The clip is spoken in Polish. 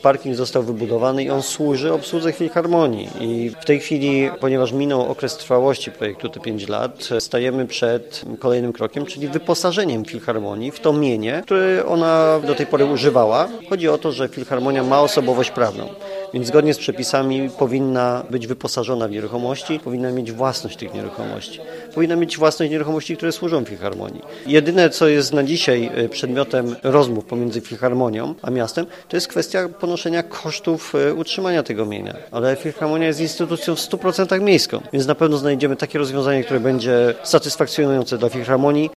Parking został wybudowany i on służy obsłudze filharmonii. I w tej chwili, ponieważ minął okres trwałości projektu te 5 lat, stajemy przed kolejnym krokiem, czyli wyposażeniem filharmonii w to mienie, które ona do tej pory używała. Chodzi o to, że filharmonia ma osobowość prawną, więc zgodnie z przepisami powinna być wyposażona w nieruchomości, powinna mieć własność tych nieruchomości. Powinna mieć własność nieruchomości, które służą filharmonii. Jedyne, co jest na dzisiaj przedmiotem rozmów pomiędzy filharmonią a miastem, to jest kwestia ponoszenia kosztów utrzymania tego mienia. Ale filharmonia jest instytucją w 100% miejską, więc na pewno znajdziemy takie rozwiązanie, które będzie satysfakcjonujące dla filharmonii